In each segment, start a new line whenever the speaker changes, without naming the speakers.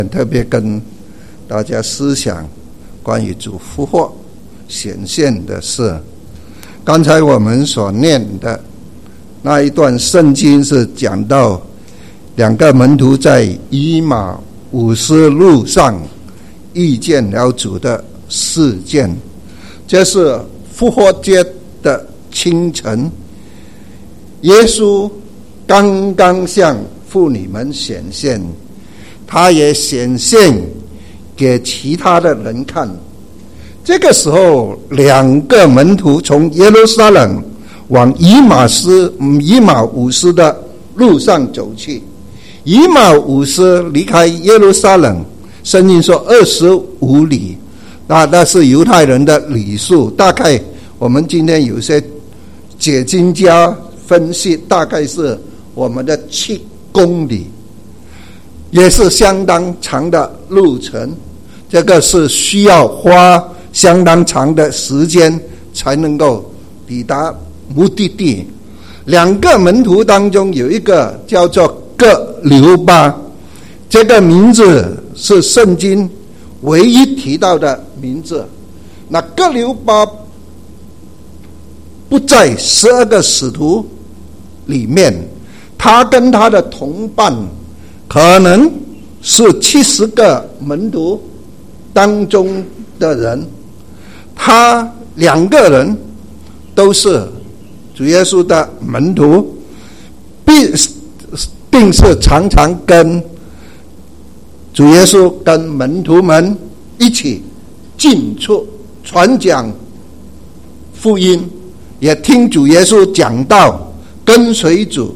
特别跟大家思想关于主复活显现的事。刚才我们所念的那一段圣经是讲到两个门徒在以马忤斯路上遇见了主的事件。这是复活节的清晨，耶稣刚刚向妇女们显现，他也显现给其他的人看。这个时候，两个门徒从耶路撒冷往以马忤斯的路上走去。以马忤斯离开耶路撒冷，圣经说25里，那是犹太人的里数，大概我们今天有些解经家分析，大概是我们的7公里，也是相当长的路程。这个是需要花相当长的时间才能够抵达目的地。两个门徒当中有一个叫做各流巴，这个名字是圣经唯一提到的名字。那各流巴不在12个使徒里面，他跟他的同伴可能是70个门徒当中的人。他两个人都是主耶稣的门徒，并是常常跟主耶稣跟门徒们一起进出传讲福音，也听主耶稣讲道，跟随主。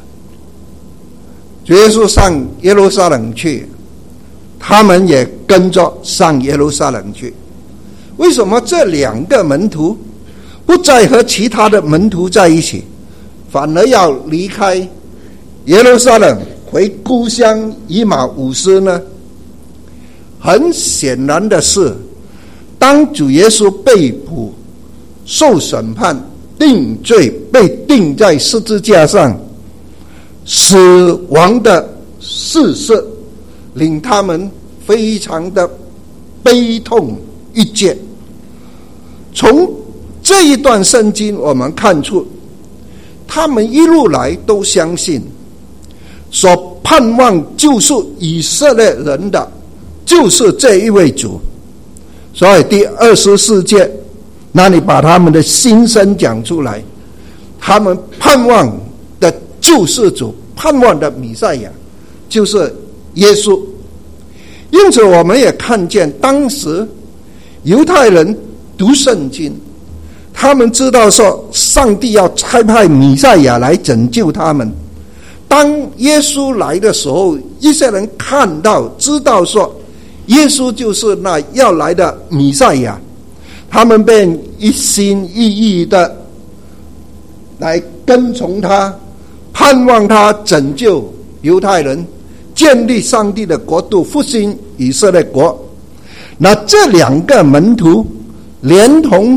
主耶稣上耶路撒冷去，他们也跟着上耶路撒冷去。为什么这两个门徒不再和其他的门徒在一起，反而要离开耶路撒冷回故乡以马忤斯呢？很显然的是，当主耶稣被捕、受审判、定罪，被钉在十字架上，死亡的事实令他们非常的悲痛欲绝。从这一段圣经我们看出，他们一路来都相信所盼望救赎以色列人的就是这一位主。所以第24节那里把他们的心声讲出来，他们盼望的救世主，盼望的弥赛亚就是耶稣。因此我们也看见当时犹太人读圣经，他们知道说上帝要差派弥赛亚来拯救他们。当耶稣来的时候，一些人看到知道说耶稣就是那要来的弥赛亚，他们便一心一意的来跟从他，盼望他拯救犹太人，建立上帝的国度，复兴以色列国。那这两个门徒连同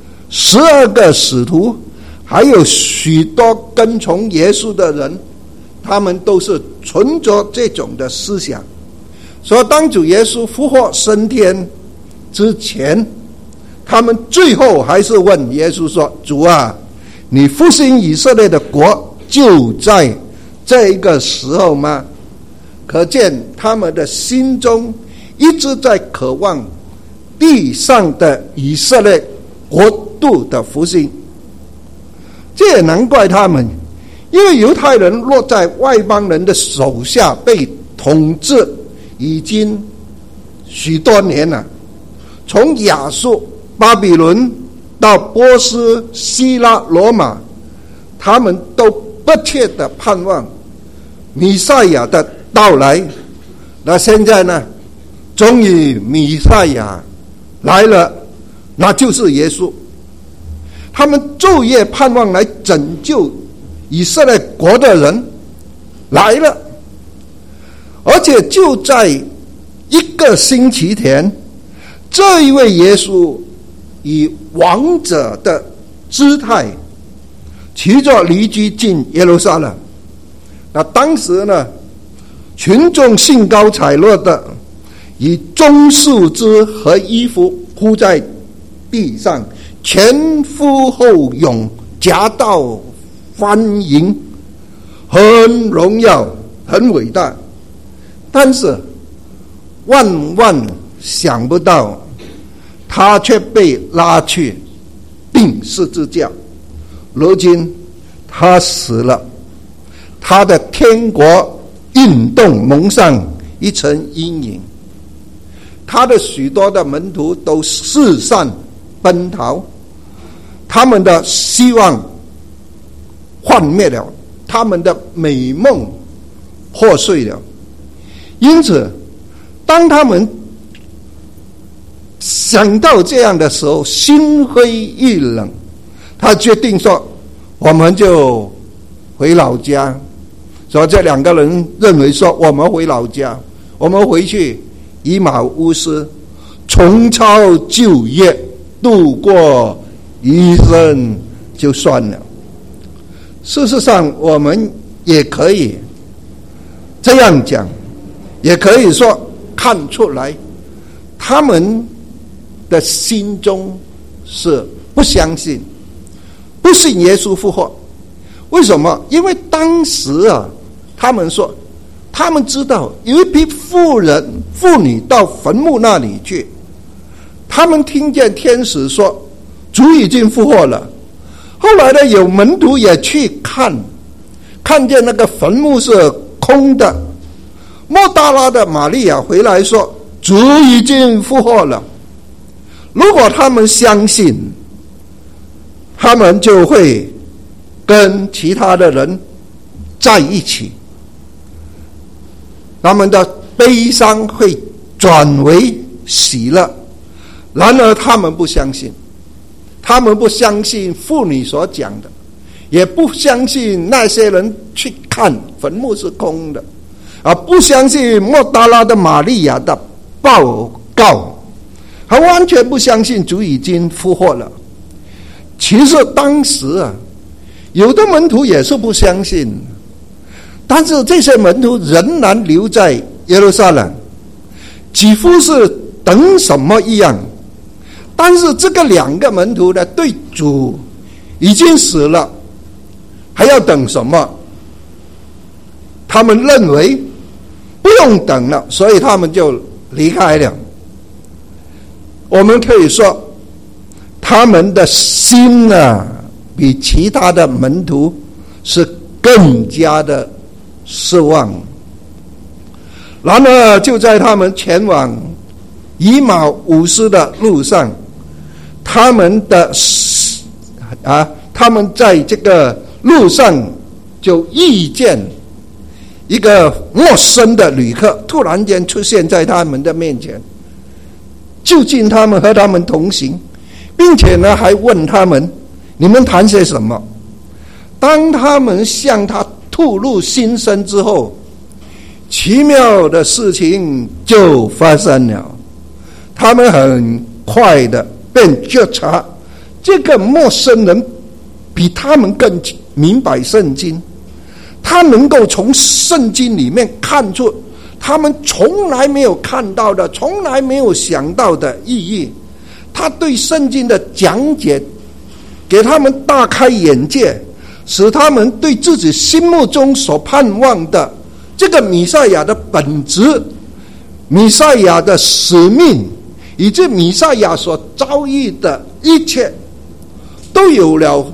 12个使徒，还有许多跟从耶稣的人，他们都是存着这种的思想。所以当主耶稣复活升天之前，他们最后还是问耶稣说，主啊，你复兴以色列的国就在这一个时候吗？可见他们的心中一直在渴望地上的以色列国度的复兴。这也难怪他们，因为犹太人落在外邦人的手下，被统治已经许多年了，从亚述、巴比伦到波斯、希腊、罗马，他们都不切的盼望弥赛亚的到来。那现在呢，终于弥赛亚来了，那就是耶稣。他们昼夜盼望来拯救以色列国的人来了，而且就在一个星期前，这一位耶稣以王者的姿态骑着驴驹进耶路撒冷。那当时呢， 群众兴高采烈的以棕树枝和衣服铺在地上，前呼后拥，夹道欢迎，很荣耀，很伟大。但是万万想不到，他却被拉去钉十字架。如今他死了，他的天国运动蒙上一层阴影，他的许多的门徒都四散奔逃，他们的希望幻灭了，他们的美梦破碎了。因此当他们想到这样的时候，心灰意冷，他决定说我们就回老家。所以这两个人认为说，我们回老家，我们回去以马忤斯重操旧业，度过一生就算了。事实上我们也可以这样讲，也可以说看出来他们的心中是不相信，不信耶稣复活。为什么？因为当时他们说，他们知道有一批妇女到坟墓那里去，他们听见天使说主已经复活了。后来呢，有门徒也去看见那个坟墓是空的。莫大拉的玛利亚回来说主已经复活了。如果他们相信，他们就会跟其他的人在一起，他们的悲伤会转为喜乐。然而他们不相信，他们不相信妇女所讲的，也不相信那些人去看坟墓是空的，不相信莫大拉的玛利亚的报告，他完全不相信主已经复活了。其实当时有的门徒也是不相信，但是这些门徒仍然留在耶路撒冷，几乎是等什么一样。但是这个两个门徒呢，对主已经死了，还要等什么？他们认为不用等了，所以他们就离开了。我们可以说他们的心比其他的门徒是更加的失望。然而就在他们前往以马忤斯的路上，他们在这个路上就遇见一个陌生的旅客，突然间出现在他们的面前，就近他们和他们同行，并且呢还问他们，你们谈些什么？当他们向他吐露心声之后，奇妙的事情就发生了。他们很快的便觉察这个陌生人比他们更明白圣经，他能够从圣经里面看出他们从来没有看到的，从来没有想到的意义。他对圣经的讲解给他们大开眼界，使他们对自己心目中所盼望的这个弥赛亚的本质、弥赛亚的使命，以及弥赛亚所遭遇的一切，都有了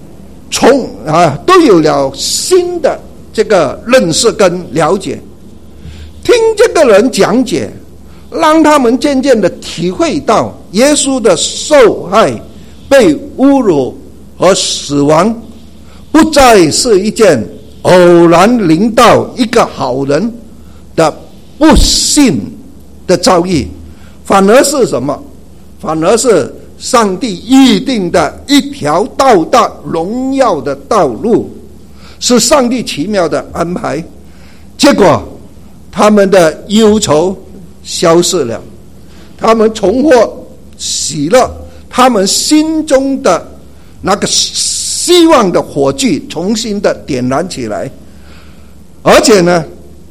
新的这个认识跟了解。听这个人讲解，让他们渐渐的体会到耶稣的受害、被侮辱和死亡不再是一件偶然临到一个好人的不幸的遭遇，反而是什么？反而是上帝预定的一条到达荣耀的道路，是上帝奇妙的安排。结果他们的忧愁消失了，他们重获喜乐，他们心中的那个希望的火炬重新的点燃起来。而且呢，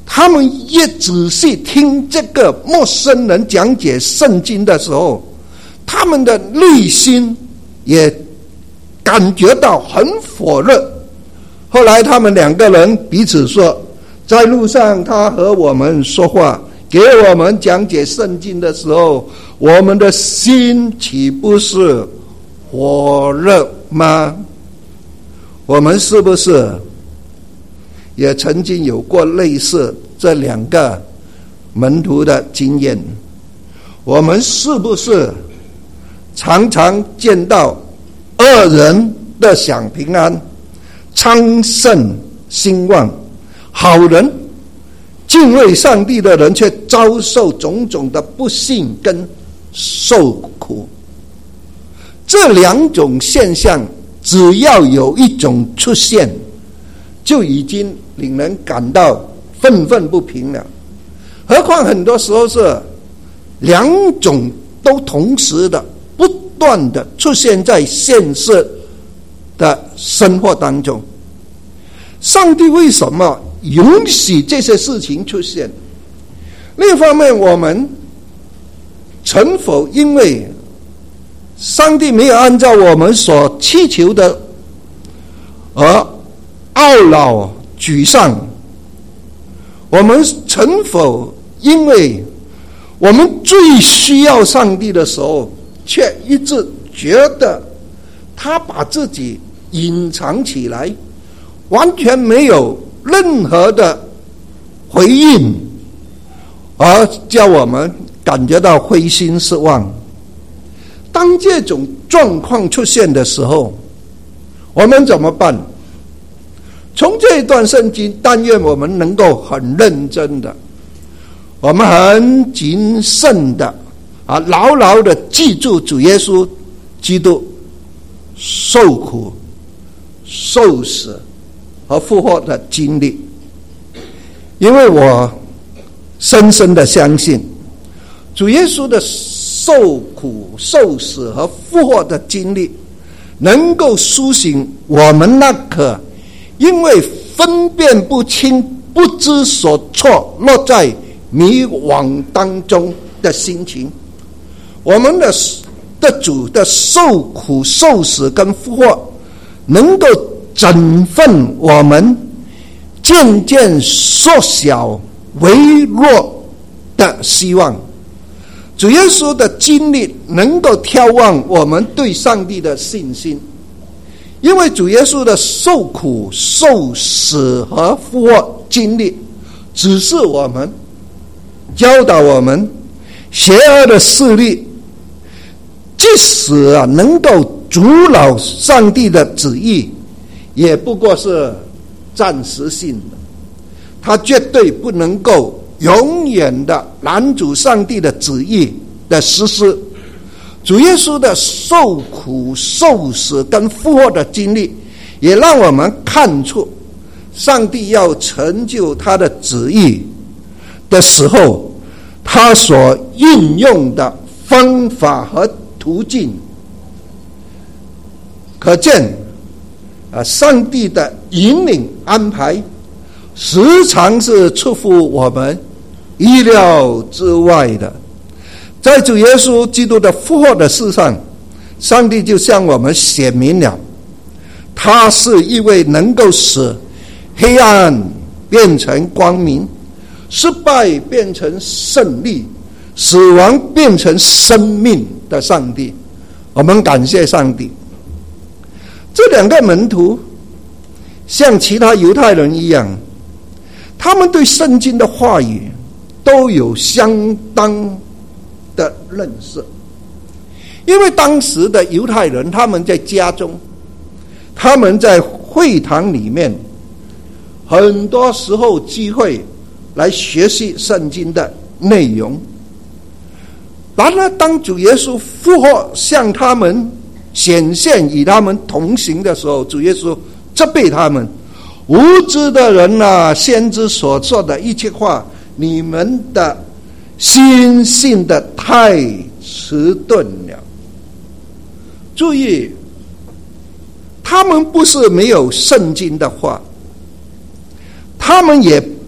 他们越仔细听这个陌生人讲解圣经的时候，他们的内心也感觉到很火热。后来他们两个人彼此说，在路上他和我们说话，给我们讲解圣经的时候，我们的心岂不是火热吗？我们是不是也曾经有过类似这两个门徒的经验？我们是不是常常见到恶人的享平安、昌盛兴旺，好人敬畏上帝的人却遭受种种的不幸跟受苦？这两种现象只要有一种出现，就已经令人感到愤愤不平了。何况很多时候是两种都同时的不断的出现在现实的生活当中。上帝为什么允许这些事情出现？另一方面，我们曾否因为上帝没有按照我们所祈求的而懊恼沮丧？我们曾否因为我们最需要上帝的时候，却一直觉得他把自己隐藏起来，完全没有任何的回应，而叫我们感觉到灰心失望？当这种状况出现的时候，我们怎么办？从这一段圣经，但愿我们能够很认真的，我们很谨慎的牢牢的记住主耶稣基督受苦、受死和复活的经历。因为我深深的相信，主耶稣的受苦、受死和复活的经历，能够苏醒我们那颗因为分辨不清、不知所措、落在迷惘当中的心情。我们的主的受苦、受死跟复活，能够振奋我们渐渐缩小微弱的希望。主耶稣的经历能够眺望我们对上帝的信心，因为主耶稣的受苦、受死和复活经历，只是我们教导我们，邪恶的势力即使能够阻挠上帝的旨意，也不过是暂时性的，它绝对不能够永远的拦阻上帝的旨意的实施。主耶稣的受苦、受死跟复活的经历，也让我们看出上帝要成就他的旨意的时候，他所运用的方法和途径。可见上帝的引领安排时常是出乎我们意料之外的。在主耶稣基督的复活的事上，上帝就向我们显明了，他是一位能够使黑暗变成光明，失败变成胜利，死亡变成生命的上帝。我们感谢上帝。这两个门徒像其他犹太人一样，他们对圣经的话语都有相当的认识。因为当时的犹太人，他们在家中，他们在会堂里面，很多时候聚会来学习圣经的内容。然而当主耶稣复活向他们显现，与他们同行的时候，主耶稣责备他们，无知的人啊，先知所说的一切话，你们的心信的太迟钝了。注意，他们不是没有圣经的话，他们也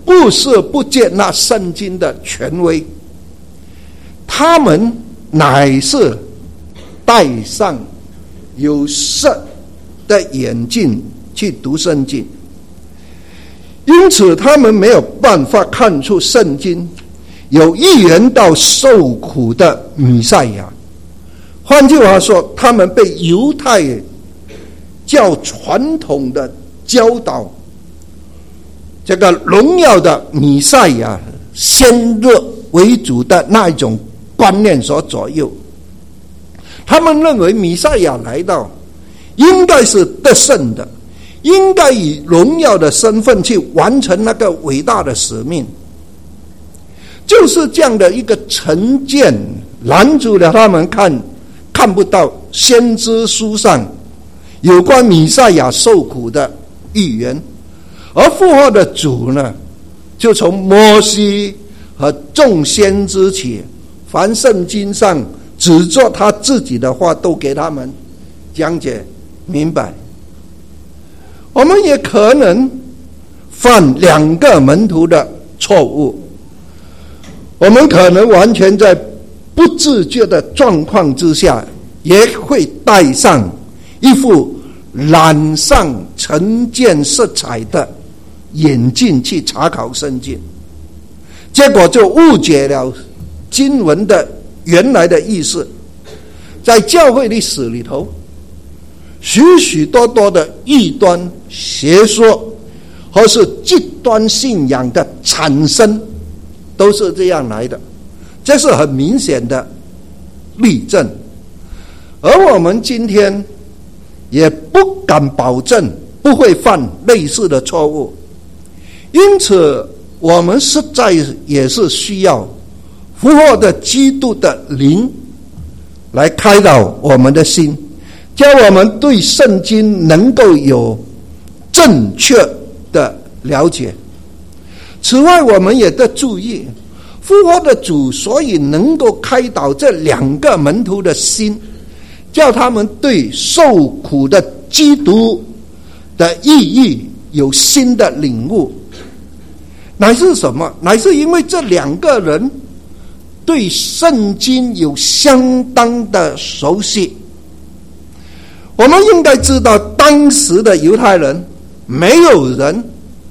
不是不接纳圣经的权威，他们乃是戴上有色的眼镜去读圣经，因此他们没有办法看出圣经有预言到受苦的弥赛亚。换句话说，他们被犹太较传统的教导这个荣耀的弥赛亚先入为主的那一种观念所左右。他们认为弥赛亚来到应该是得胜的，应该以荣耀的身份去完成那个伟大的使命。就是这样的一个成见拦住了他们看不到先知书上有关弥赛亚受苦的预言。而复活的主呢，就从摩西和众先知起，凡圣经上只做他自己的话都给他们讲解明白。我们也可能犯两个门徒的错误，我们可能完全在不自觉的状况之下，也会戴上一副染上成见色彩的眼镜去查考圣经，结果就误解了经文的原来的意思。在教会历史里头，许许多多的异端邪说或是极端信仰的产生都是这样来的，这是很明显的例证。而我们今天也不敢保证不会犯类似的错误，因此我们实在也是需要复活的基督的灵来开导我们的心，叫我们对圣经能够有正确的了解。此外，我们也得注意，复活的主所以能够开导这两个门徒的心，叫他们对受苦的基督的意义有新的领悟，乃是什么？乃是因为这两个人对圣经有相当的熟悉。我们应该知道，当时的犹太人没有人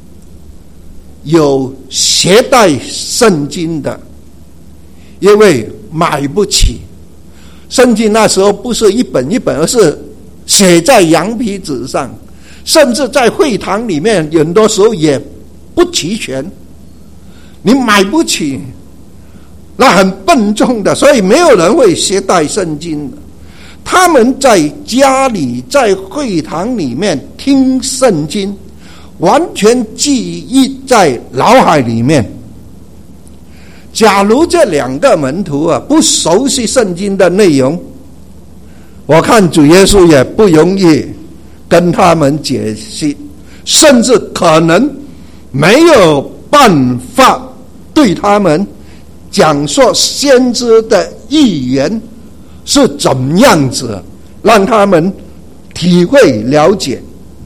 有携带圣经的，因为买不起。圣经那时候不是一本一本，而是写在羊皮纸上，甚至在会堂里面很多时候也不齐全，你买不起，那很笨重的，所以没有人会携带圣经的。他们在家里在会堂里面听圣经，完全记忆在脑海里面。假如这两个门徒不熟悉圣经的内容，我看主耶稣也不容易跟他们解析，甚至可能没有办法对他们讲说先知的预言是怎样子，让他们体会了解。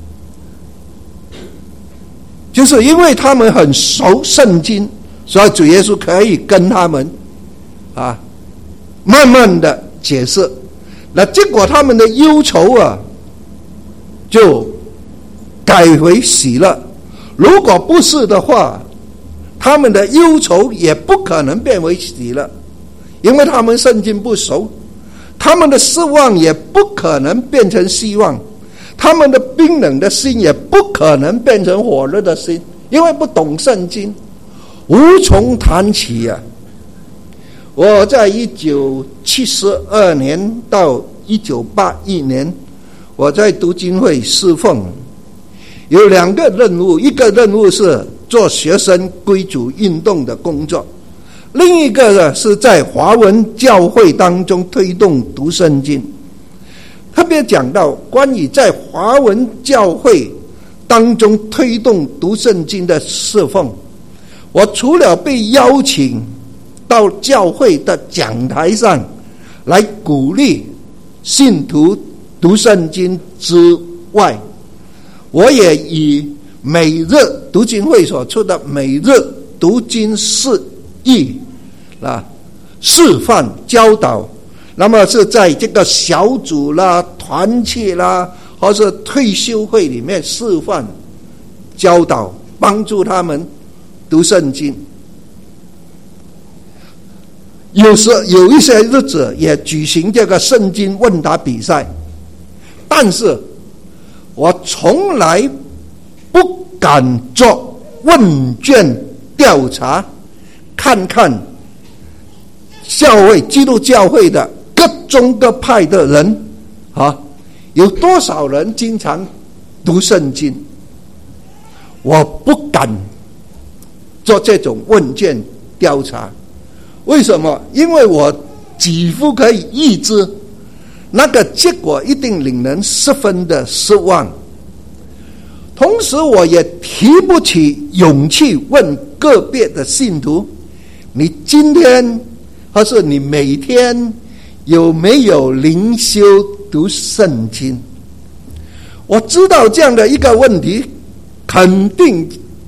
就是因为他们很熟圣经，所以主耶稣可以跟他们慢慢的解释。那结果他们的忧愁就改为喜乐。如果不是的话，他们的忧愁也不可能变为喜乐，因为他们圣经不熟。他们的失望也不可能变成希望，他们的冰冷的心也不可能变成火热的心，因为不懂圣经，无从谈起啊。我在1972年到1981年，我在读经会侍奉，有两个任务，一个任务是做学生归主运动的工作，另一个呢是在华文教会当中推动读圣经。特别讲到关于在华文教会当中推动读圣经的侍奉，我除了被邀请到教会的讲台上来鼓励信徒读圣经之外，我也以每日读经会所出的每日读经释义示范教导，那么是在这个小组啦、团契啦，或是退休会里面示范教导，帮助他们读圣经。有时有一些日子也举行这个圣经问答比赛，但是我从来不敢做问卷调查，看看教会基督教会的各宗各派的人有多少人经常读圣经。我不敢做这种问卷调查。为什么？因为我几乎可以预知那个结果一定令人十分的失望。同时我也提不起勇气问个别的信徒，你今天或是你每天有没有灵修读圣经？我知道这样的一个问题肯定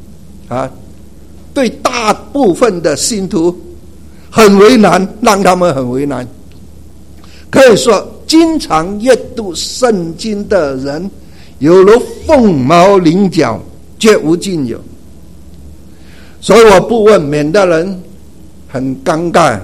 对大部分的信徒很为难，让他们很为难。可以说经常阅读圣经的人有如凤毛麟角，绝无仅有。所以我不问，免得人很尴尬。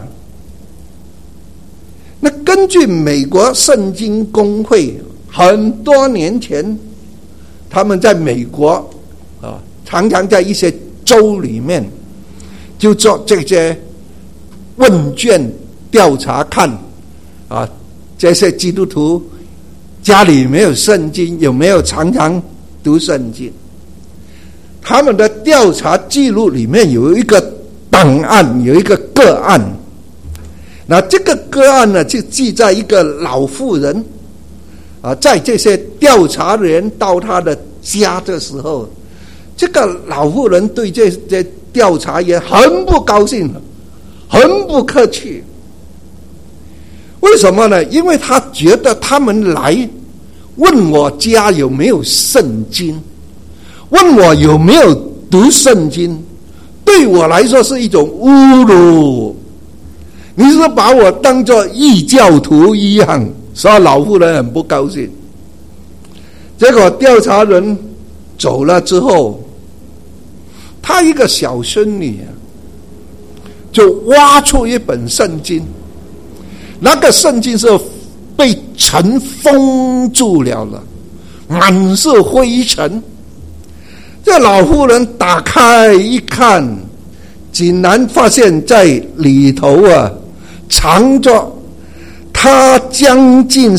那根据美国圣经公会很多年前，他们在美国常常在一些州里面就做这些问卷调查，看这些基督徒家里没有圣经，有没有常常读圣经。他们的调查记录里面有一个档案，有一个个案。那这个个案呢，就记在一个老妇人在这些调查员到他的家的时候，这个老妇人对这些调查员很不高兴，很不客气。为什么呢？因为他觉得他们来问我家有没有圣经，问我有没有读圣经，对我来说是一种侮辱。你是把我当作异教徒一样，所以老妇人很不高兴。结果调查人走了之后，他一个小孙女就挖出一本圣经，那个圣经是被尘封住了，满是灰尘。这老妇人打开一看，竟然发现在里头藏着他将近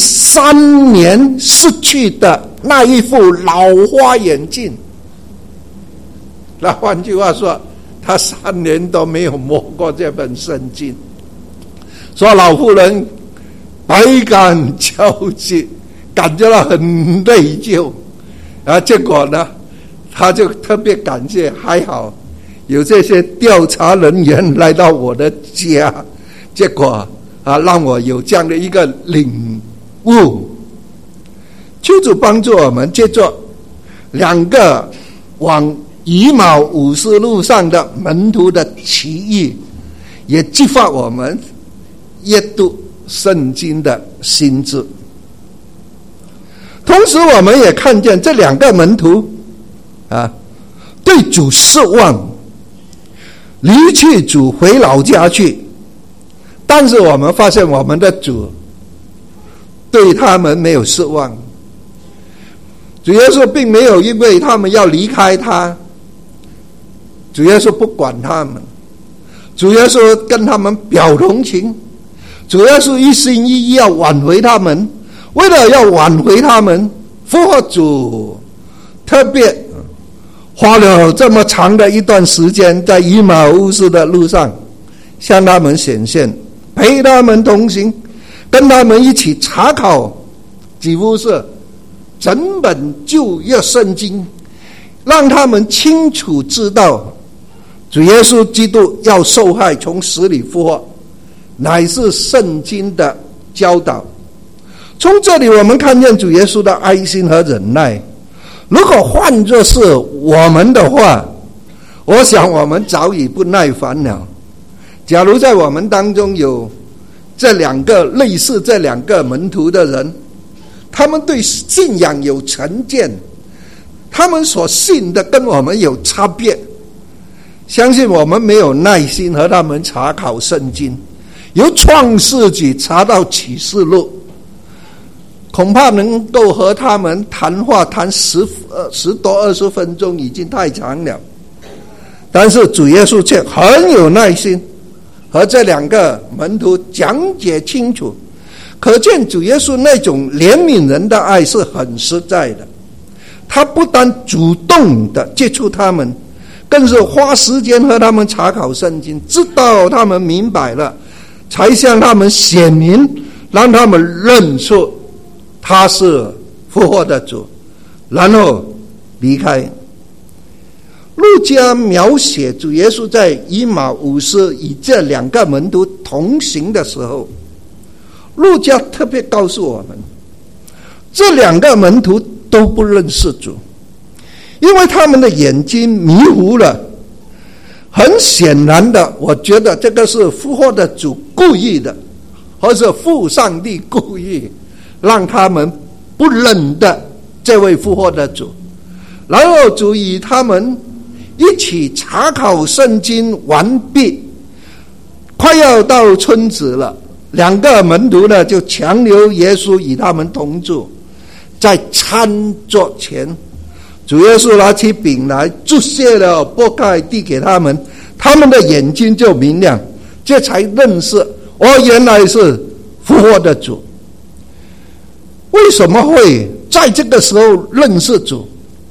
3年失去的那一副老花眼镜。那换句话说，他3年都没有摸过这本圣经，所以老妇人百感交集，感觉到很内疚。结果呢，他就特别感谢，还好有这些调查人员来到我的家，结果让我有这样的一个领悟。求主帮助我们，借着2个往以马忤斯路上的门徒的奇遇，也激发我们阅读圣经的心智。同时我们也看见这2个门徒对主失望，离弃主回老家去。但是我们发现我们的主对他们没有失望，主耶稣并没有因为他们要离开他，主耶稣不管他们，主耶稣跟他们表同情，主耶稣一心一意要挽回他们。为了要挽回他们，复活主特别花了这么长的一段时间，在以马忤斯的路上向他们显现，陪他们同行，跟他们一起查考，几乎是整本旧约圣经，让他们清楚知道主耶稣基督要受害，从死里复活，乃是圣经的教导。从这里我们看见主耶稣的爱心和忍耐， 如果换作是我们的话，我想我们早已不耐烦了。假如在我们当中有类似这两个门徒的人，他们对信仰有成见，他们所信的跟我们有差别，相信我们没有耐心和他们查考圣经，由创世纪查到启示录，恐怕能够和他们谈话谈10多20分钟已经太长了。但是主耶稣却很有耐心和这两个门徒讲解清楚，可见主耶稣那种怜悯人的爱是很实在的。他不但主动的接触他们，更是花时间和他们查考圣经，直到他们明白了，才向他们显明，让他们认出他是复活的主，然后离开。路加描写主耶稣在以马忤斯与这两个门徒同行的时候，路加特别告诉我们，这两个门徒都不认识主，因为他们的眼睛迷糊了。很显然的，我觉得这个是复活的主故意的，或是父上帝故意让他们不认得这位复活的主。然后主与他们一起查考圣经完毕，快要到春子了，两个门徒呢就强留耶稣与他们同住。在餐桌前，主耶稣拿起饼来，祝谢了，拨开递给他们，他们的眼睛就明亮，这才认识原来是复活的主。为什么会在这个时候认识主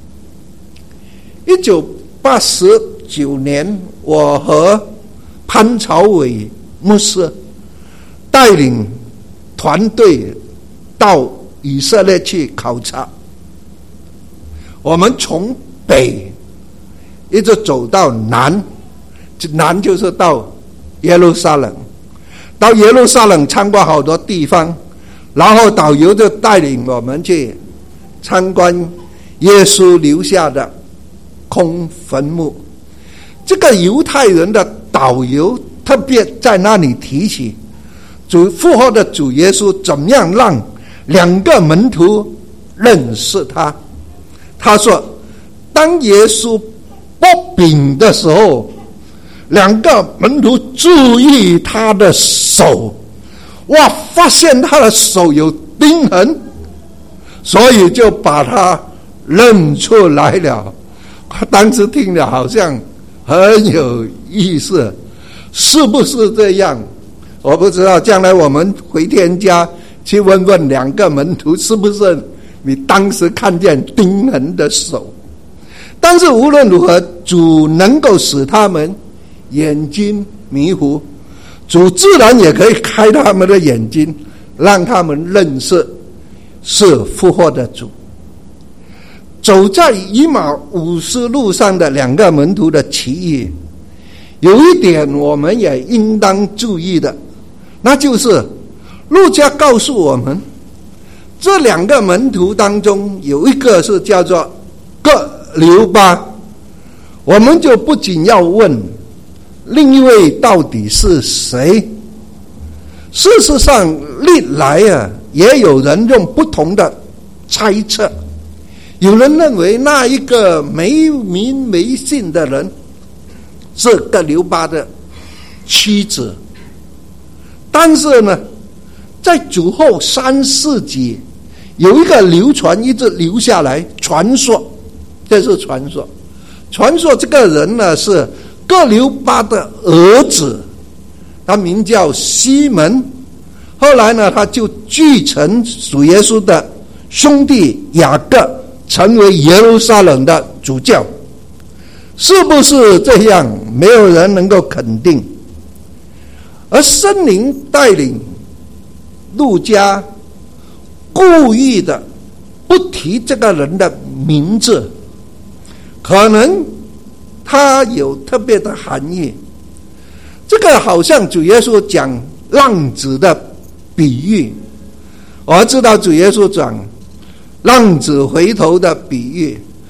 ？1989年，我和潘朝伟牧师带领团队到以色列去考察。我们从北一直走到南，南就是到耶路撒冷。到耶路撒冷参观好多地方，然后导游就带领我们去参观耶稣留下的空坟墓。这个犹太人的导游特别在那里提起复活的主耶稣怎么样让两个门徒认识他。他说，当耶稣剥饼的时候，两个门徒注意他的手，发现他的手有钉痕，所以就把他认出来了。当时听了好像很有意思，是不是这样？我不知道，将来我们回天家去问问两个门徒，是不是你当时看见钉痕的手。但是无论如何，主能够使他们眼睛迷糊，主自然也可以开他们的眼睛，让他们认识是复活的主。走在以马忤斯路上的两个门徒的奇遇，有一点我们也应当注意的，那就是路加告诉我们，这两个门徒当中有一个是叫做各流巴。我们就不仅要问另一位到底是谁。事实上历来也有人用不同的猜测。有人认为那一个没名没姓的人是各流巴的妻子，但是呢，在主后3世纪有一个流传一直留下来传说，这是传说。传说这个人呢是各流巴的儿子，他名叫西门。后来呢，他就继承主耶稣的兄弟雅各，成为耶路撒冷的主教。是不是这样？没有人能够肯定。而圣灵带领路加故意的不提这个人的名字，可能他有特别的含义。这个好像主耶稣讲浪子的比喻，我知道主耶稣讲浪子回头的比喻，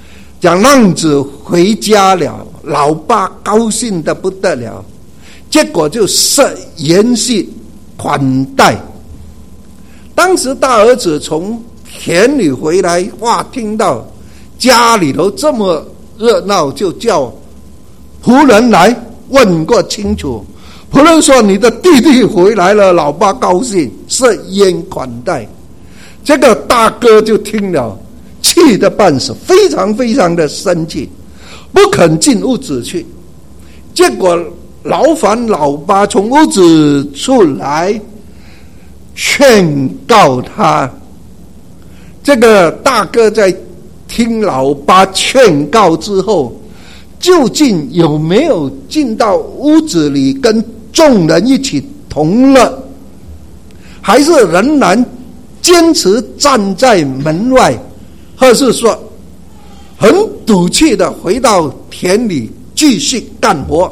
讲浪子回家了，老爸高兴得不得了，结果就设筵席款待。当时大儿子从田里回来，哇，听到家里头这么热闹，就叫仆人来问过清楚。仆人说：“你的弟弟回来了，老爸高兴，设宴款待。”这个大哥就听了，气得半死，非常非常的生气，不肯进屋子去。结果劳烦老爸从屋子出来劝告他。这个大哥在听老爸劝告之后，究竟有没有进到屋子里跟众人一起同乐，还是仍然坚持站在门外，或是说很赌气的回到田里继续干活？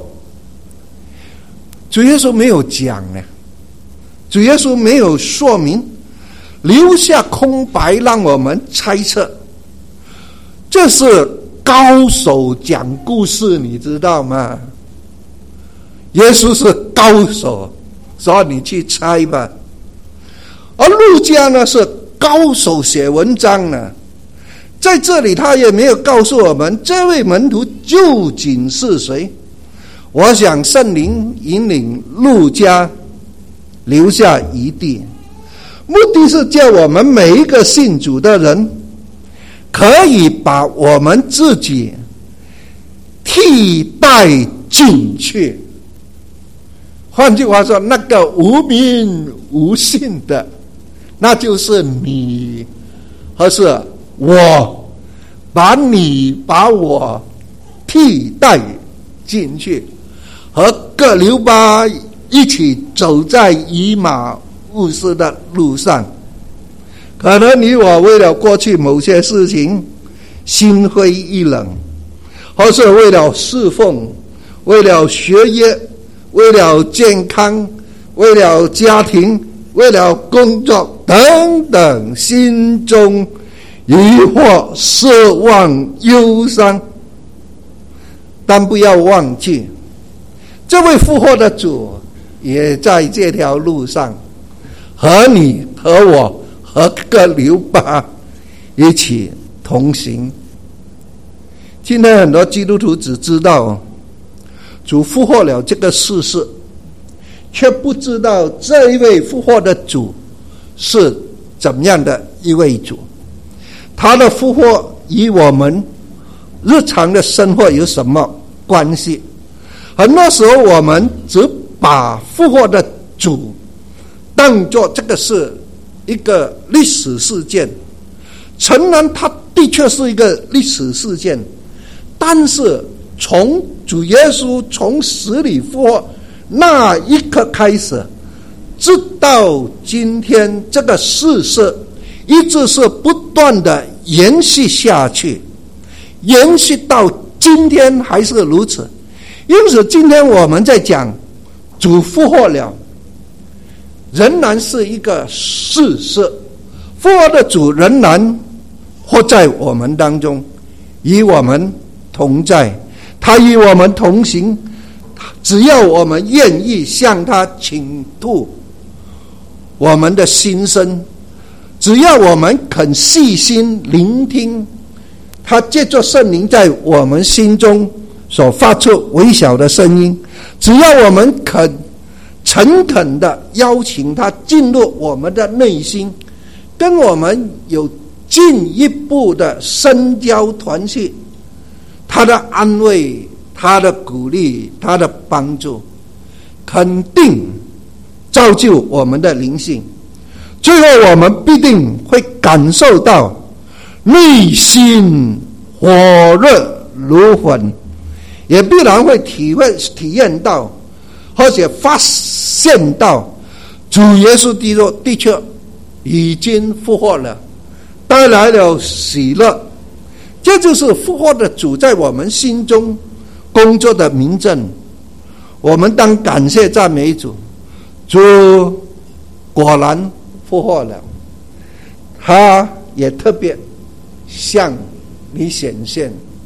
主耶稣没有讲呢，主耶稣没有说明，留下空白让我们猜测。这是高手讲故事，你知道吗？耶稣是高手，所以你去猜吧。而路加呢是高手写文章呢，在这里他也没有告诉我们这位门徒究竟是谁。我想圣灵引领路加留下疑地，目的是叫我们每一个信主的人可以把我们自己替代进去。换句话说，那个无名无姓的，那就是你，或是我，把你把我替代进去，和各留巴一起走在以马忤斯的路上。可能你我为了过去某些事情心灰意冷，或是为了侍奉，为了学业，为了健康，为了家庭，为了工作等等，心中疑惑、失望、忧伤。但不要忘记，这位复活的主也在这条路上，和你和我和各留巴一起同行。今天很多基督徒只知道主复活了这个事实，却不知道这一位复活的主是怎么样的一位主。他的复活与我们日常的生活有什么关系？很多时候我们只把复活的主当作这个是一个历史事件，诚然它的确是一个历史事件，但是从主耶稣从死里复活那一刻开始，直到今天，这个事实一直是不断的延续下去，延续到今天还是如此。因此今天我们在讲主复活了，仍然是一个事实，复活的主仍然活在我们当中，与我们同在，他与我们同行，只要我们愿意向他倾吐我们的心声，只要我们肯细心聆听他借着圣灵在我们心中所发出微小的声音，只要我们肯诚恳的邀请他进入我们的内心，跟我们有进一步的深交团契，他的安慰，他的鼓励，他的帮助，肯定造就我们的灵性。最后我们必定会感受到内心火热如焚，也必然会体验到，或者发现到主耶稣的确已经复活了，带来了喜乐。这就是复活的主在我们心中工作的明证。我们当感谢赞美主，主果然复活了，他也特别向你显现，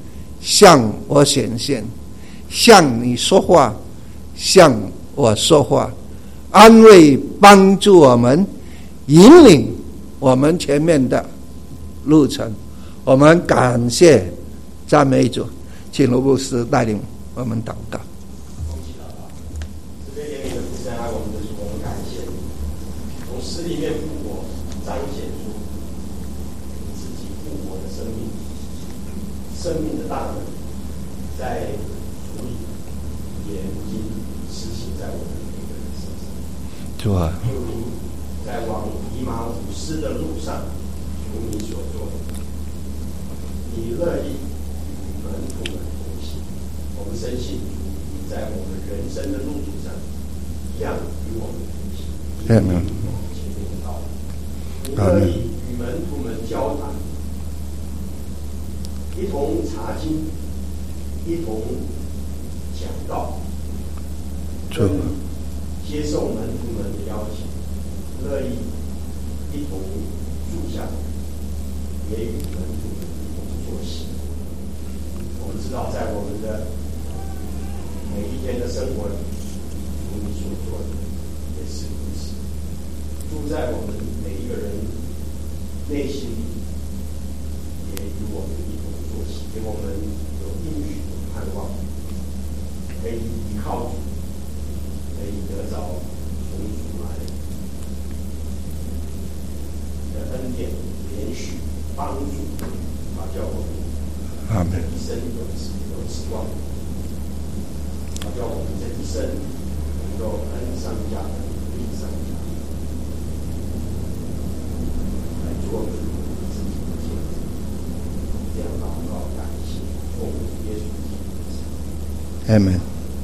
向我显现，向你说话，向我说话，安慰帮助我们，引领我们前面的路程。我们感谢赞美主，请罗牧师带领我们祷告。
这边怜悯的父神，爱我们的主，我们感谢你，从死里面复活，彰显出你自己复活的生命，生命的大能，在主里也已经施行在我们每个人身上。
主啊，
就如在往以马忤斯的路上，如你所做的，你乐意与门徒们同行。我们深信你在我们人生的路途上一样与我们同行，一样与我们前面的道路。你乐意与门徒们交谈，一同查经，一同讲道，接受门徒们的邀请，乐意一同住下，也与门徒们一同作息。我们知道，在我们的每一天的生活里，如你所做的也是如此，住在我们每一个人内心里，也与我们一同作息，给我们有应许的盼望，可以依靠主，可以得着从主来的恩典、连续帮助，好叫我们这一生有指望，好叫我们这一生能够恩上加恩，利上加利，来做主自己的见证。这样祷告感谢，奉耶稣基督的名。
阿门。